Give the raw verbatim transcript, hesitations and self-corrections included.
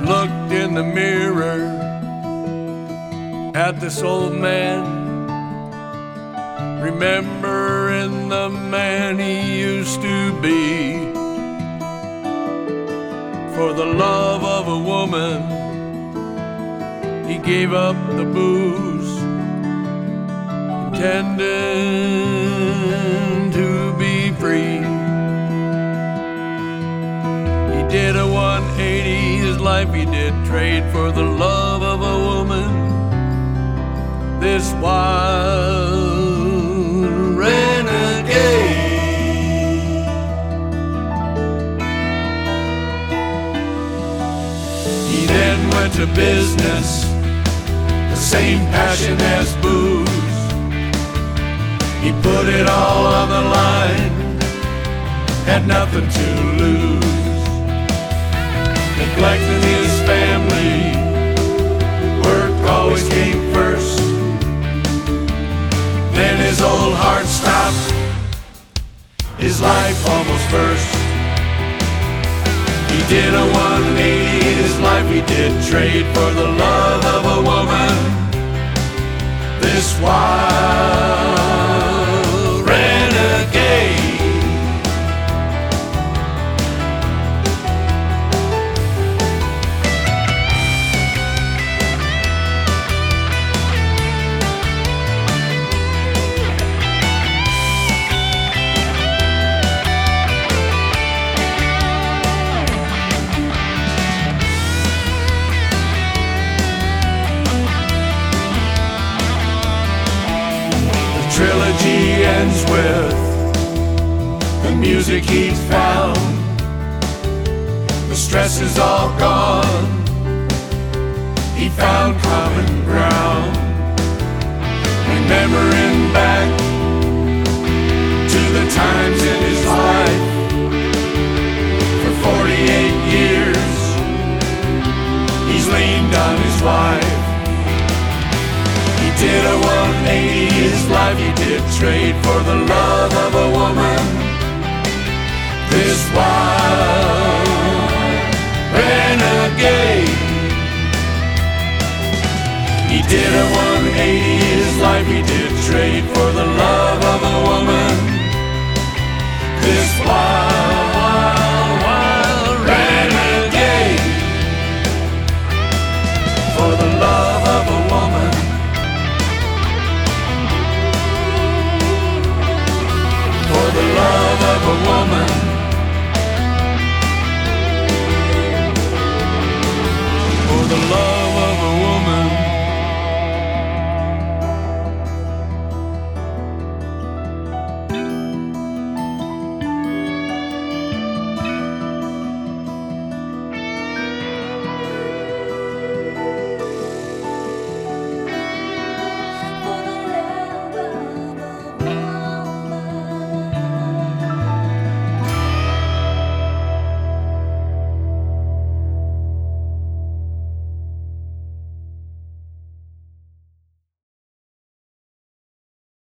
looked in the mirror at this old man, remembering the man he used to be. For the love of a woman, he gave up the booze, intending to be free. He did a one eighty, his life he did trade for the love of a woman, this wild renegade. He then went to business, the same passion as booze. He put it all on the line, had nothing to lose. Neglecting his family, work always came first. Then his old heart stopped, his life almost burst. He did a one eighty, his life he did trade for the love of a woman, this wild renegade. Trilogy ends with the music he'd found. The stress is all gone, he found common ground. Remembering back to the times in his life, for forty-eight years he's leaned on his wife. He did a one eighty, his life he did trade for the love of a woman, this wild renegade. He did a one eighty, his life he did trade for the love of a woman.